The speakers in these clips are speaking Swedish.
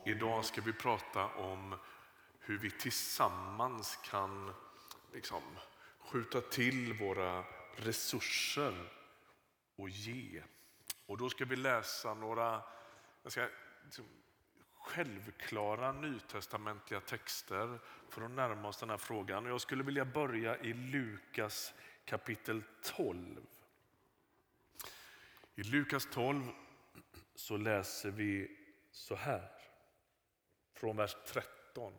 idag ska vi prata om hur vi tillsammans kan skjuta till våra resurser och ge. Och då ska vi läsa några självklara nytestamentliga texter för att närma oss den här frågan. Jag skulle vilja börja i Lukas kapitel 12. I Lukas 12 så läser vi så här, från vers 13.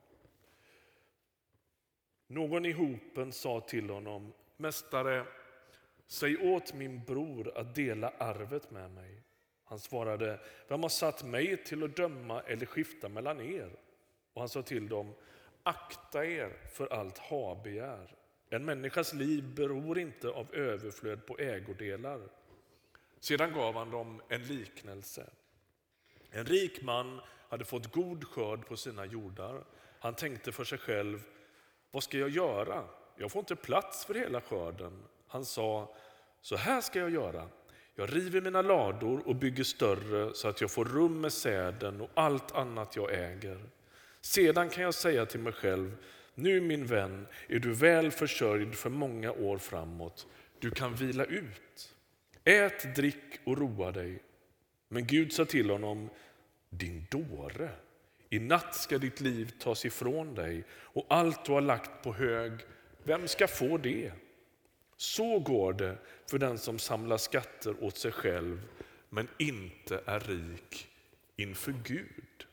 Någon i hopen sa till honom: Mästare, säg åt min bror att dela arvet med mig. Han svarade: Vem har satt mig till att döma eller skifta mellan er? Och han sa till dem: Akta er för allt habegär. En människas liv beror inte av överflöd på ägodelar. Sedan gav han dem en liknelse. En rik man hade fått god skörd på sina jordar. Han tänkte för sig själv: vad ska jag göra? Jag får inte plats för hela skörden. Han sa: så här ska jag göra. Jag river mina lador och bygger större så att jag får rum med säden och allt annat jag äger. Sedan kan jag säga till mig själv: nu min vän, är du väl försörjd för många år framåt. Du kan vila ut. Ät, drick och roa dig. Men Gud sa till honom: din dåre, i natt ska ditt liv tas ifrån dig, och allt du har lagt på hög, vem ska få det? Så går det för den som samlar skatter åt sig själv men inte är rik inför Gud.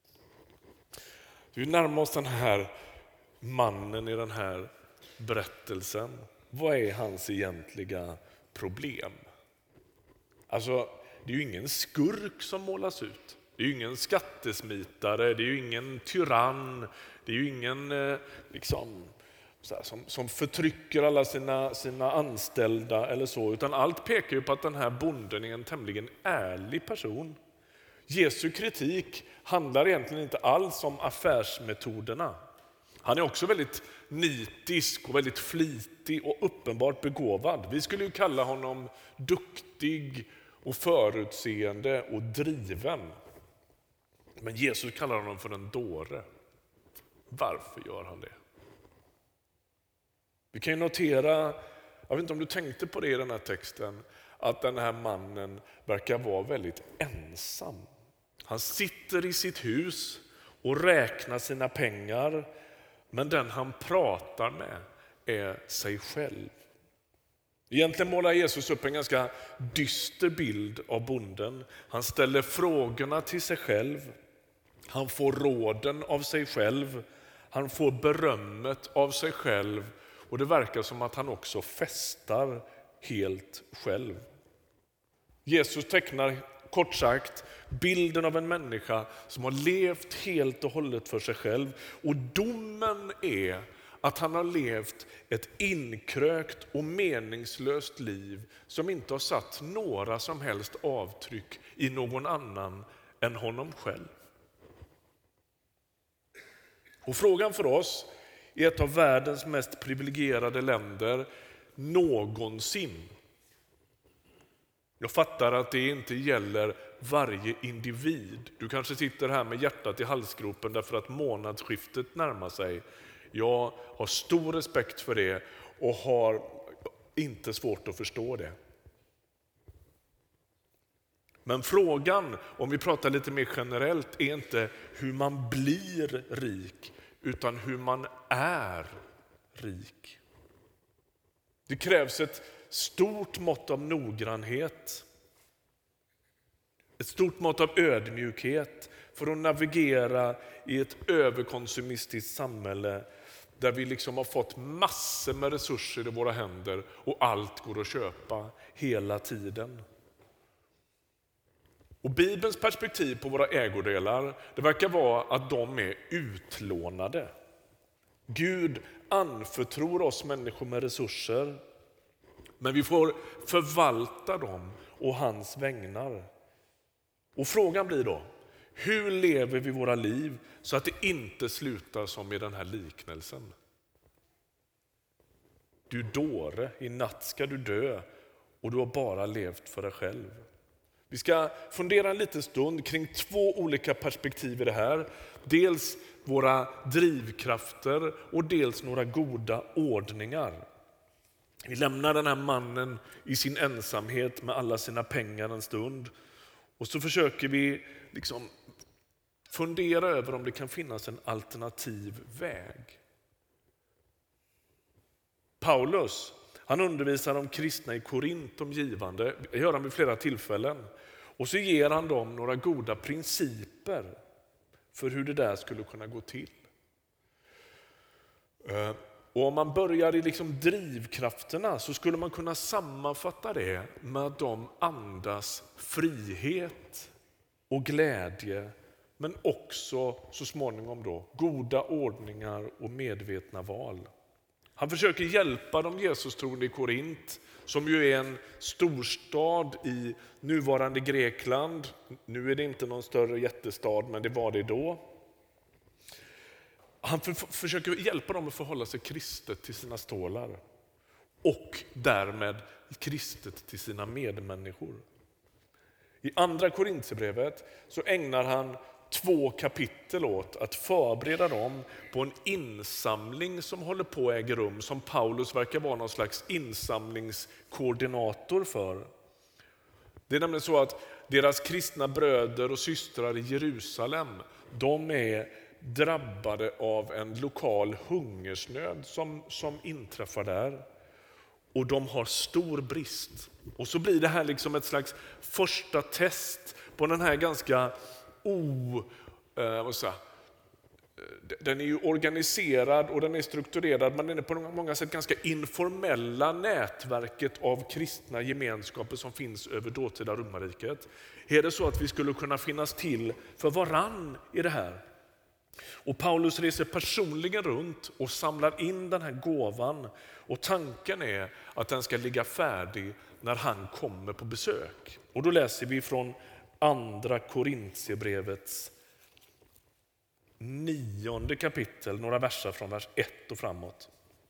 Vi närmar oss den här mannen i den här berättelsen. Vad är hans egentliga problem? Alltså, det är ju ingen skurk som målas ut. Det är ju ingen skattesmitare, det är ju ingen tyrann, det är ju ingen som förtrycker alla sina anställda eller så, utan allt pekar ju på att den här bonden är en tämligen ärlig person. Jesu kritik handlar egentligen inte alls om affärsmetoderna. Han är också väldigt nitisk och väldigt flitig och uppenbart begåvad. Vi skulle ju kalla honom duktig och förutseende och driven. Men Jesus kallar honom för en dåre. Varför gör han det? Vi kan ju notera, jag vet inte om du tänkte på det i den här texten, att den här mannen verkar vara väldigt ensam. Han sitter i sitt hus och räknar sina pengar, men den han pratar med är sig själv. Egentligen målar Jesus upp en ganska dyster bild av bonden. Han ställer frågorna till sig själv. Han får råden av sig själv. Han får berömmet av sig själv. Och det verkar som att han också festar helt själv. Jesus tecknar kort sagt bilden av en människa som har levt helt och hållet för sig själv. Och domen är att han har levt ett inkrökt och meningslöst liv som inte har satt några som helst avtryck i någon annan än honom själv. Och frågan för oss i ett av världens mest privilegierade länder någonsin. Jag fattar att det inte gäller varje individ. Du kanske sitter här med hjärtat i halsgropen därför att månadsskiftet närmar sig. Jag har stor respekt för det och har inte svårt att förstå det. Men frågan, om vi pratar lite mer generellt, är inte hur man blir rik, utan hur man är rik. Det krävs ett stort mått av noggrannhet, ett stort mått av ödmjukhet för att navigera i ett överkonsumistiskt samhälle där vi har fått massor med resurser i våra händer och allt går att köpa hela tiden. Och Bibelns perspektiv på våra ägodelar, det verkar vara att de är utlånade. Gud anförtror oss människor med resurser, men vi får förvalta dem och hans vägnar. Och frågan blir då, hur lever vi våra liv så att det inte slutar som i den här liknelsen? Du dåre, i natt ska du dö och du har bara levt för dig själv. Vi ska fundera en liten stund kring 2 olika perspektiv i det här. Dels våra drivkrafter och dels några goda ordningar. Vi lämnar den här mannen i sin ensamhet med alla sina pengar en stund. Och så försöker vi fundera över om det kan finnas en alternativ väg. Paulus, han undervisar de kristna i Korint om givande. Det gör han vid flera tillfällen. Och så ger han dem några goda principer för hur det där skulle kunna gå till. Och om man börjar i drivkrafterna så skulle man kunna sammanfatta det med att de andas frihet och glädje, men också så småningom då goda ordningar och medvetna val. Han försöker hjälpa de Jesus-troende i Korint, som ju är en storstad i nuvarande Grekland. Nu är det inte någon större jättestad, men det var det då. Han försöker hjälpa dem att förhålla sig kristet till sina stålar och därmed kristet till sina medmänniskor. I andra Korinthierbrevet så ägnar han 2 kapitel åt att förbereda dem på en insamling som håller på att äga rum, som Paulus verkar vara någon slags insamlingskoordinator för. Det är nämligen så att deras kristna bröder och systrar i Jerusalem, de är drabbade av en lokal hungersnöd som inträffar där. Och de har stor brist. Och så blir det här ett slags första test på den här ganska den är ju organiserad och den är strukturerad, men den är på många sätt ganska informella nätverket av kristna gemenskaper som finns över dåtida romarriket. Är det så att vi skulle kunna finnas till för varann i det här? Och Paulus reser personligen runt och samlar in den här gåvan, och tanken är att den ska ligga färdig när han kommer på besök. Och då läser vi från andra Korinthierbrevets 9:e kapitel, några verser från vers 1 och framåt.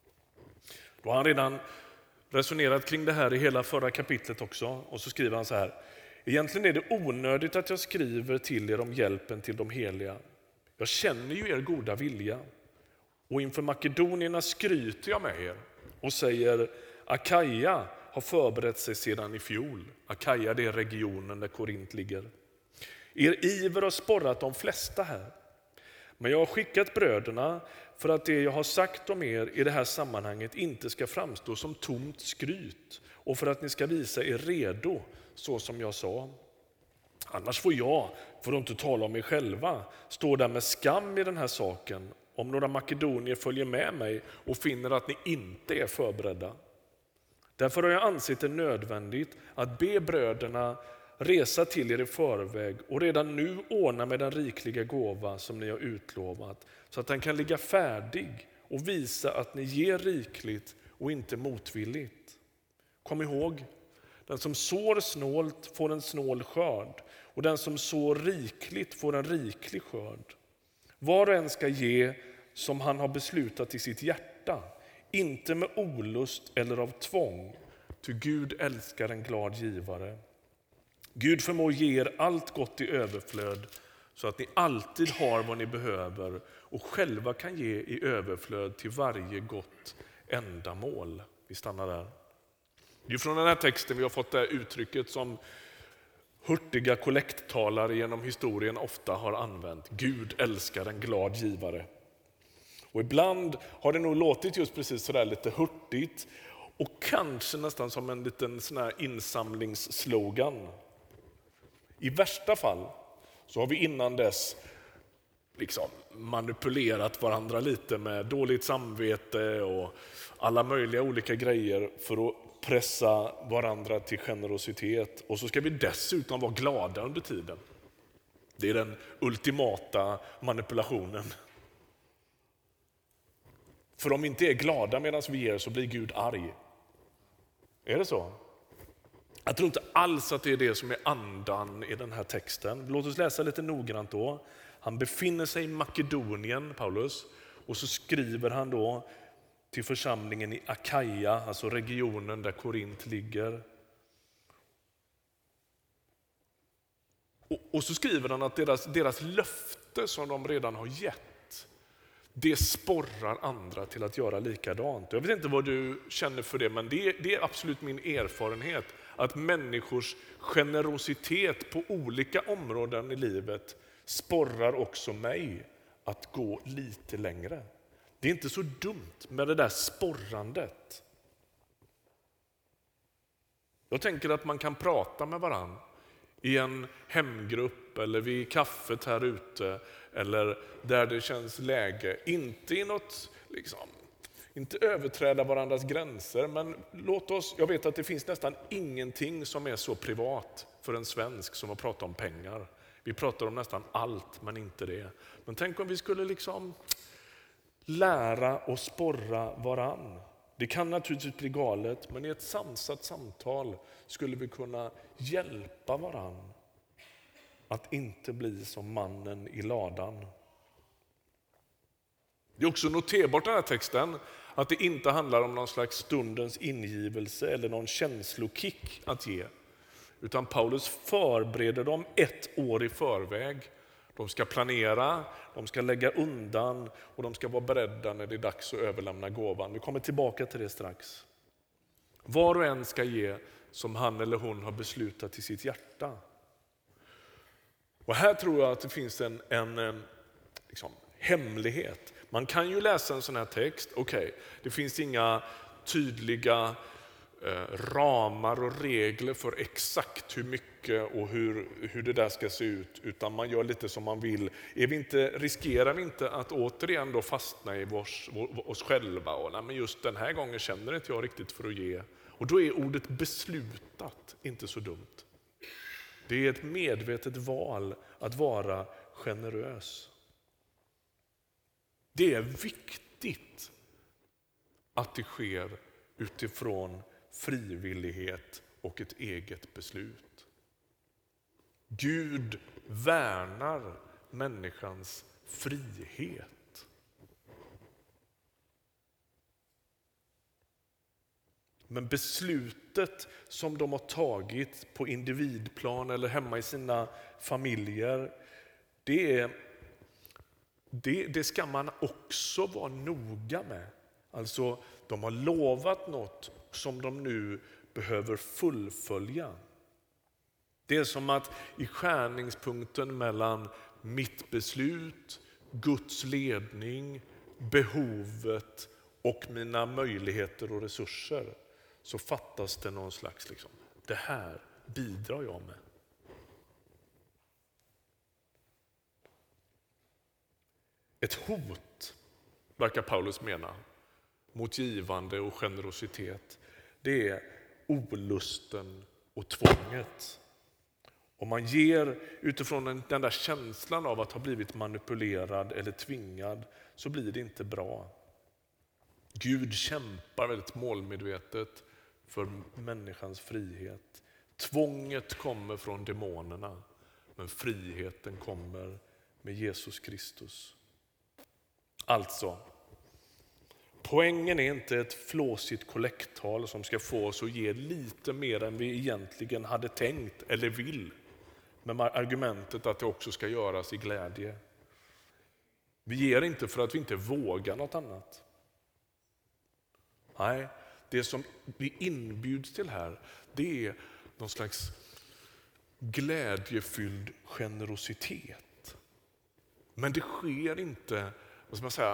Då har han redan resonerat kring det här i hela förra kapitlet också, och så skriver han så här: egentligen är det onödigt att jag skriver till er om hjälpen till de heliga. Jag känner ju er goda vilja, och inför makedonierna skryter jag med er och säger: Akaja har förberett sig sedan i fjol. Akaja, det är regionen där Korint ligger. Er iver har sporrat de flesta här. Men jag har skickat bröderna för att det jag har sagt om er i det här sammanhanget inte ska framstå som tomt skryt, och för att ni ska visa er redo så som jag sa. Annars får jag, för att inte tala om mig själva, stå där med skam i den här saken om några makedonier följer med mig och finner att ni inte är förberedda. Därför har jag ansett det nödvändigt att be bröderna resa till er i förväg och redan nu ordna med den rikliga gåva som ni har utlovat, så att den kan ligga färdig och visa att ni ger rikligt och inte motvilligt. Kom ihåg, den som sår snålt får en snål skörd, och den som sår rikligt får en riklig skörd. Var och en ska ge som han har beslutat i sitt hjärta, inte med olust eller av tvång, ty Gud älskar en glad givare. Gud förmår ge er allt gott i överflöd, så att ni alltid har vad ni behöver och själva kan ge i överflöd till varje gott ändamål. Vi stannar där. Det är från den här texten vi har fått det här uttrycket som hurtiga kollekttalare genom historien ofta har använt. Gud älskar en glad givare. Och ibland har det nog låtit just precis sådär lite hurtigt, och kanske nästan som en liten sån här insamlingsslogan. I värsta fall så har vi innan dess manipulerat varandra lite med dåligt samvete och alla möjliga olika grejer för att pressa varandra till generositet. Och så ska vi dessutom vara glada under tiden. Det är den ultimata manipulationen. För om vi inte är glada medan vi ger, så blir Gud arg. Är det så? Jag tror inte alls att det är det som är andan i den här texten. Låt oss läsa lite noggrant då. Han befinner sig i Makedonien, Paulus, och så skriver han då till församlingen i Akaja, alltså regionen där Korint ligger. Och så skriver han att deras löfte som de redan har gett, det sporrar andra till att göra likadant. Jag vet inte vad du känner för det, men det är absolut min erfarenhet. Att människors generositet på olika områden i livet sporrar också mig att gå lite längre. Det är inte så dumt med det där sporrandet. Jag tänker att man kan prata med varann i en hemgrupp eller vid kaffet här ute eller där det känns läge. Inte i något, inte överträda varandras gränser, men låt oss, jag vet att det finns nästan ingenting som är så privat för en svensk som att prata om pengar. Vi pratar om nästan allt, men inte det. Men tänk om vi skulle lära och sporra varann. Det kan naturligtvis bli galet, men i ett sansat samtal skulle vi kunna hjälpa varann att inte bli som mannen i ladan. Det är också noterbart i den här texten att det inte handlar om någon slags stundens ingivelse eller någon känslokick att ge. Utan Paulus förbereder dem 1 år i förväg. De ska planera, de ska lägga undan och de ska vara beredda när det är dags att överlämna gåvan. Vi kommer tillbaka till det strax. Var och en ska ge som han eller hon har beslutat i sitt hjärta. Och här tror jag att det finns en hemlighet. Man kan ju läsa en sån här text, det finns inga tydliga ramar och regler för exakt hur mycket och hur det där ska se ut, utan man gör lite som man vill. Riskerar vi inte att återigen då fastna i oss själva och men just den här gången känner inte jag riktigt för att ge. Och då är ordet beslutat inte så dumt. Det är ett medvetet val att vara generös. Det är viktigt att det sker utifrån frivillighet och ett eget beslut. Gud värnar människans frihet. Men beslutet som de har tagit på individplan eller hemma i sina familjer, det ska man också vara noga med. Alltså, de har lovat något som de nu behöver fullfölja. Det är som att i skärningspunkten mellan mitt beslut, Guds ledning, behovet och mina möjligheter och resurser, så fattas det någon slags, det här bidrar jag med. Ett hot, verkar Paulus mena, mot givande och generositet, det är olusten och tvånget. Om man ger utifrån den där känslan av att ha blivit manipulerad eller tvingad, så blir det inte bra. Gud kämpar väldigt målmedvetet för människans frihet. Tvånget kommer från demonerna, men friheten kommer med Jesus Kristus. Alltså, poängen är inte ett flåsigt kollekttal som ska få oss att ge lite mer än vi egentligen hade tänkt eller vill, med argumentet att det också ska göras i glädje. Vi ger inte för att vi inte vågar något annat. Nej, det som vi inbjuds till här, det är någon slags glädjefylld generositet. Men det sker inte, vad ska man säga,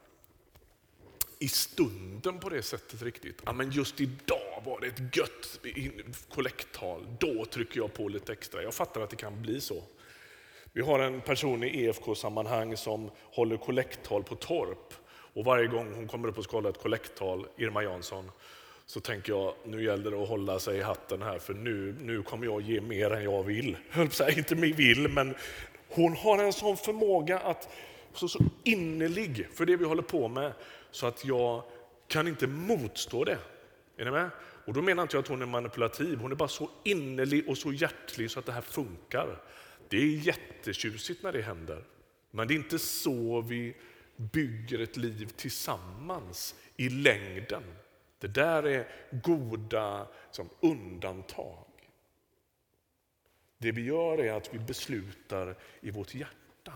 i stunden på det sättet riktigt. Ja, men just idag var det ett gött kollekttal. Då trycker jag på lite extra. Jag fattar att det kan bli så. Vi har en person i EFK-sammanhang som håller kollekttal på Torp. Och varje gång hon kommer upp och ska hålla ett kollekttal, Irma Jansson, så tänker jag, nu gäller det att hålla sig i hatten här, för nu kommer jag ge mer än jag vill. Inte mig vill, men hon har en sån förmåga att så innerlig för det vi håller på med, så att jag kan inte motstå det. Är ni med? Och då menar inte jag att hon är manipulativ. Hon är bara så innerlig och så hjärtlig så att det här funkar. Det är jättetjusigt när det händer. Men det är inte så vi bygger ett liv tillsammans i längden. Det där är goda undantag. Det vi gör är att vi beslutar i vårt hjärta.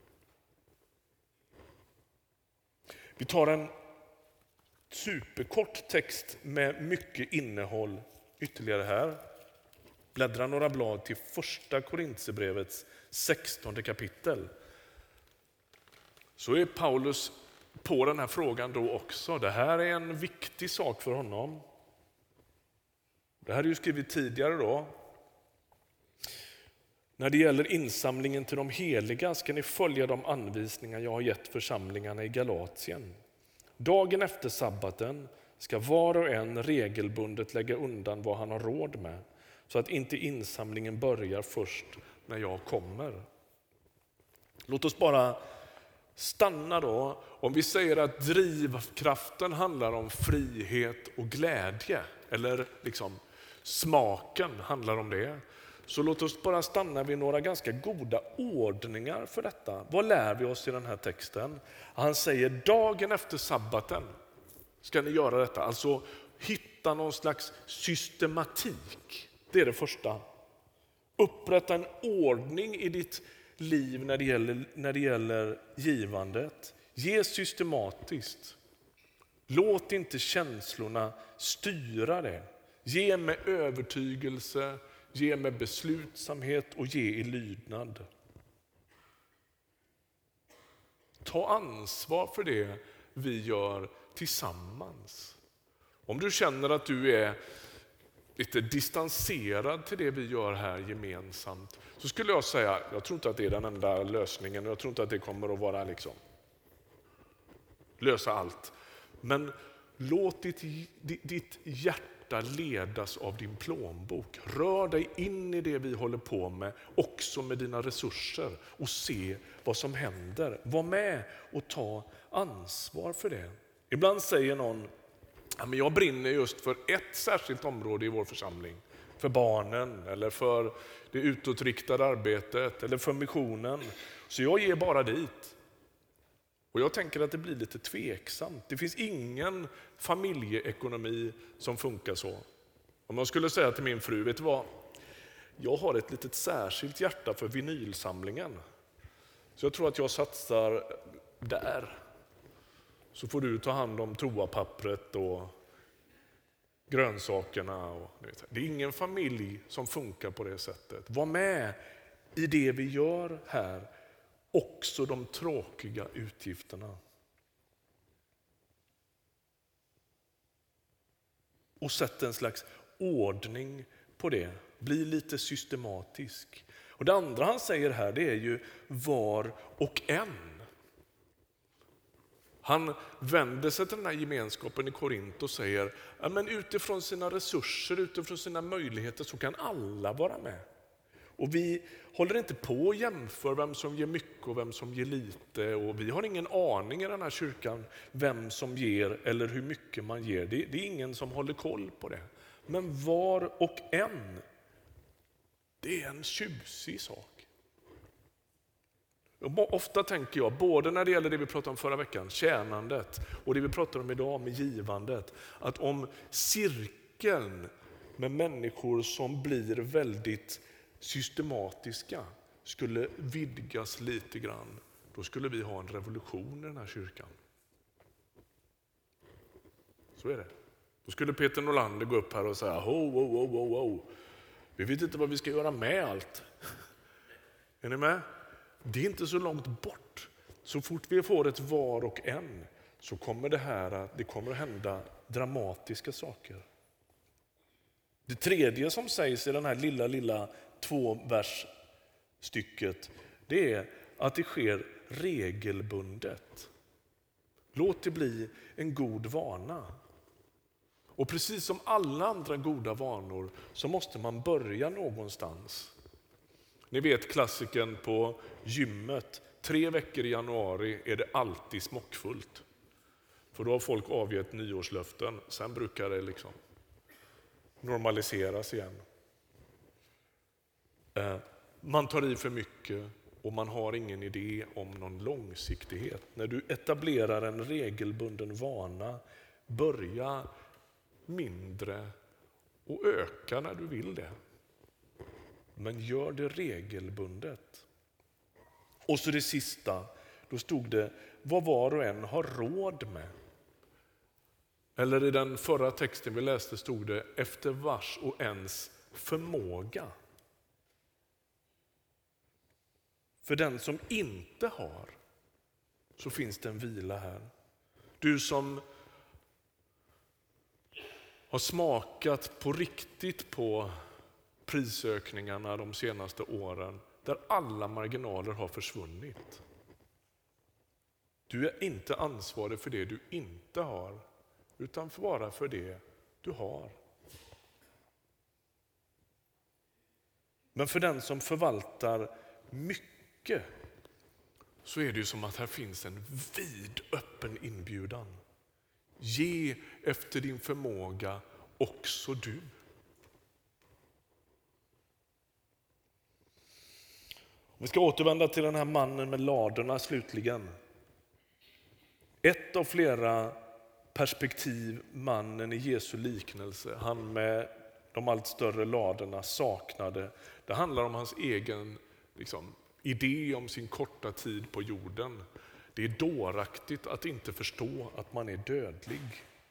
Vi tar en superkort text med mycket innehåll ytterligare här. Bläddra några blad till första Korintierbrevets 16 kapitel. Så är Paulus på den här frågan då också. Det här är en viktig sak för honom. Det här är ju skrivit tidigare då. När det gäller insamlingen till de heliga ska ni följa de anvisningar jag har gett församlingarna i Galatien. Dagen efter sabbaten ska var och en regelbundet lägga undan vad han har råd med, så att inte insamlingen börjar först när jag kommer. Låt oss bara stanna då. Om vi säger att drivkraften handlar om frihet och glädje, eller liksom smaken handlar om det, så låt oss bara stanna vid några ganska goda ordningar för detta. Vad lär vi oss i den här texten? Han säger dagen efter sabbaten ska ni göra detta. Alltså hitta någon slags systematik. Det är det första. Upprätta en ordning i ditt liv när det gäller givandet. Ge systematiskt. Låt inte känslorna styra det. Ge med övertygelse, ge med beslutsamhet och ge i lydnad. Ta ansvar för det vi gör tillsammans. Om du känner att du är lite distanserad till det vi gör här gemensamt, så skulle jag säga, jag tror inte att det är den enda lösningen, jag tror inte att det kommer att vara lösa allt. Men låt ditt hjärta ledas av din plånbok. Rör dig in i det vi håller på med, också med dina resurser, och se vad som händer. Var med och ta ansvar för det. Ibland säger någon, ja, men jag brinner just för ett särskilt område i vår församling. För barnen, eller för det utåtriktade arbetet, eller för missionen. Så jag ger bara dit. Och jag tänker att det blir lite tveksamt. Det finns ingen familjeekonomi som funkar så. Om jag skulle säga till min fru, vet du vad? Jag har ett litet särskilt hjärta för vinylsamlingen. Så jag tror att jag satsar där. Så får du ta hand om toapappret och grönsakerna. Det är ingen familj som funkar på det sättet. Var med i det vi gör här. Också de tråkiga utgifterna. Och sätt en slags ordning på det. Bli lite systematisk. Och det andra han säger här, det är ju var och en. Han vänder sig till den här gemenskapen i Korint och säger, ja, men utifrån sina resurser, utifrån sina möjligheter, så kan alla vara med. Och vi håller inte på att jämföra vem som ger mycket och vem som ger lite. Och vi har ingen aning i den här kyrkan vem som ger eller hur mycket man ger. Det är ingen som håller koll på det. Men var och en, det är en tjusig sak. Ofta tänker jag, både när det gäller det vi pratade om förra veckan, tjänandet, och det vi pratar om idag med givandet, att om cirkeln med människor som blir väldigt systematiska skulle vidgas lite grann, då skulle vi ha en revolution i den här kyrkan. Så är det. Då skulle Peter Norlander gå upp här och säga, ho. Vi vet inte vad vi ska göra med allt. Är ni med? Det är inte så långt bort. Så fort vi får ett var och en, så kommer det kommer att hända dramatiska saker. Det tredje som sägs i den här lilla 2-versstycket, det är att det sker regelbundet. Låt det bli en god vana. Och precis som alla andra goda vanor så måste man börja någonstans. Ni vet klassiken på gymmet. 3 veckor i januari är det alltid smockfullt. För då har folk avgett nyårslöften. Sen brukar det normaliseras igen. Man tar i för mycket och man har ingen idé om någon långsiktighet. När du etablerar en regelbunden vana, börja mindre och öka när du vill det. men gör det regelbundet. Och så det sista, då stod det vad var och en har råd med. Eller i den förra texten vi läste stod det efter vars och ens förmåga. För den som inte har, så finns det en vila här. Du som har smakat på riktigt på prisökningarna de senaste åren, där alla marginaler har försvunnit. Du är inte ansvarig för det du inte har, utan bara för det du har. Men för den som förvaltar mycket, så är det ju som att här finns en vid öppen inbjudan. Ge efter din förmåga också du. Vi ska återvända till den här mannen med ladorna slutligen. Ett av flera perspektiv mannen i Jesu liknelse, han med de allt större ladorna, saknade. Det handlar om hans egen idé om sin korta tid på jorden. Det är dåraktigt att inte förstå att man är dödlig.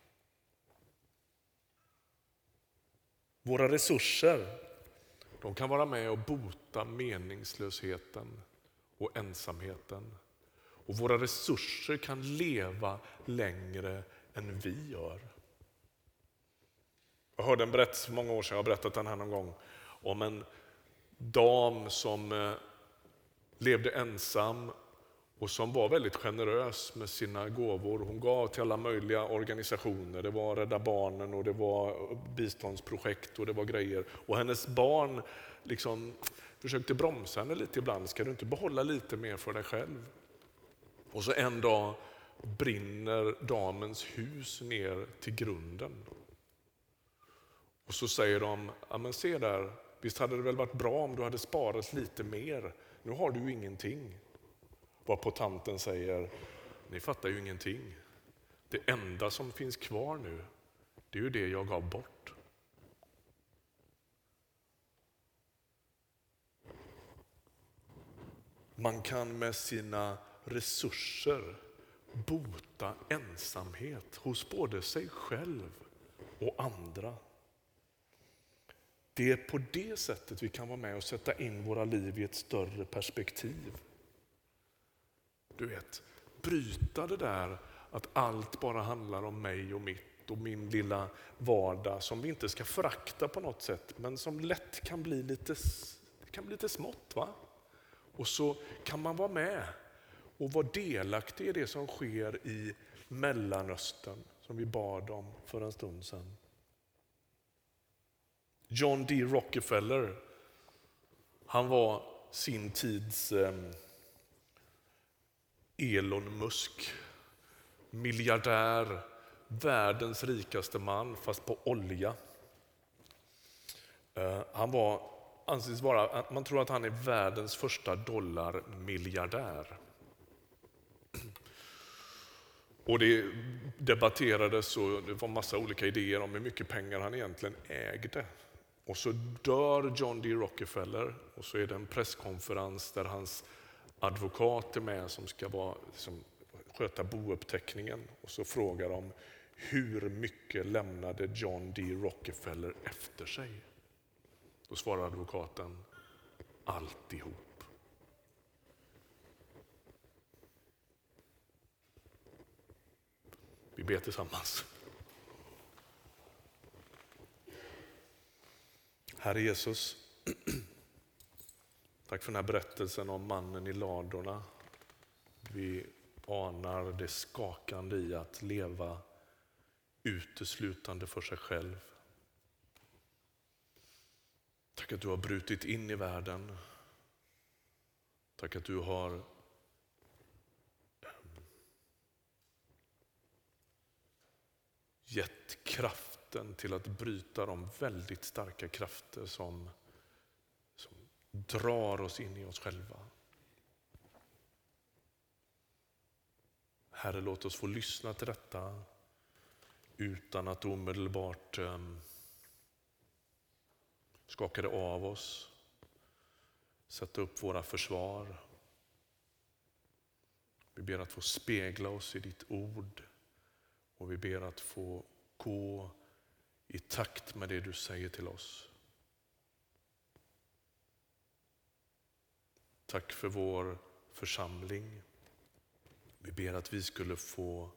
Våra resurser, de kan vara med och bota meningslösheten och ensamheten. Och våra resurser kan leva längre än vi gör. Jag hörde en berättelse för många år sedan, jag har berättat den här någon gång, om en dam som levde ensam och som var väldigt generös med sina gåvor. Hon gav till alla möjliga organisationer. Det var Rädda Barnen och det var biståndsprojekt och det var grejer. Och hennes barn försökte bromsa henne lite ibland. Ska du inte behålla lite mer för dig själv? Och så en dag brinner damens hus ner till grunden. Och så säger de, ja men se där, visst hade det väl varit bra om du hade sparat lite mer. Nu har du ju ingenting. Varpå tanten säger, ni fattar ju ingenting. Det enda som finns kvar nu, det är ju det jag gav bort. Man kan med sina resurser bota ensamhet hos både sig själv och andra. Det är på det sättet vi kan vara med och sätta in våra liv i ett större perspektiv. Du vet, bryta det där att allt bara handlar om mig och mitt och min lilla vardag som vi inte ska förakta på något sätt, men som lätt kan bli lite smått, va? Och så kan man vara med och vara delaktig i det som sker i Mellanöstern som vi bad om för en stund sedan. John D. Rockefeller, han var sin tids Elon Musk, miljardär, världens rikaste man fast på olja. Anses vara, man tror att han är världens första dollarmiljardär. Och det debatterades och det var massa olika idéer om hur mycket pengar han egentligen ägde. Och så dör John D. Rockefeller och så är det en presskonferens där hans advokat är med som ska sköta bouppteckningen. Och så frågar de, hur mycket lämnade John D. Rockefeller efter sig? Då svarar advokaten, alltihop. Vi ber tillsammans. Herre Jesus, tack för den här berättelsen om mannen i ladorna. Vi anar det skakande i att leva uteslutande för sig själv. Tack att du har brutit in i världen. Tack att du har gett kraften till att bryta de väldigt starka krafter som drar oss in i oss själva. Herre, låt oss få lyssna till detta utan att omedelbart skaka det av oss. sätta upp våra försvar. Vi ber att få spegla oss i ditt ord och vi ber att få gå i takt med det du säger till oss. Tack för vår församling. Vi ber att vi skulle få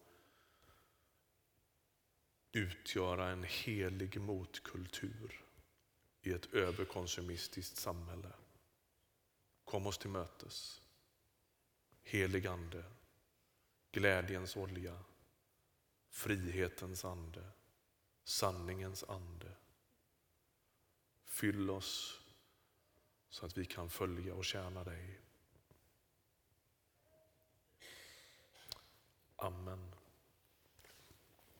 utgöra en helig motkultur i ett överkonsumistiskt samhälle. Kom oss till mötes. Helig ande, glädjens olja, frihetens ande, sanningens ande. Fyll oss så att vi kan följa och tjäna dig. Amen.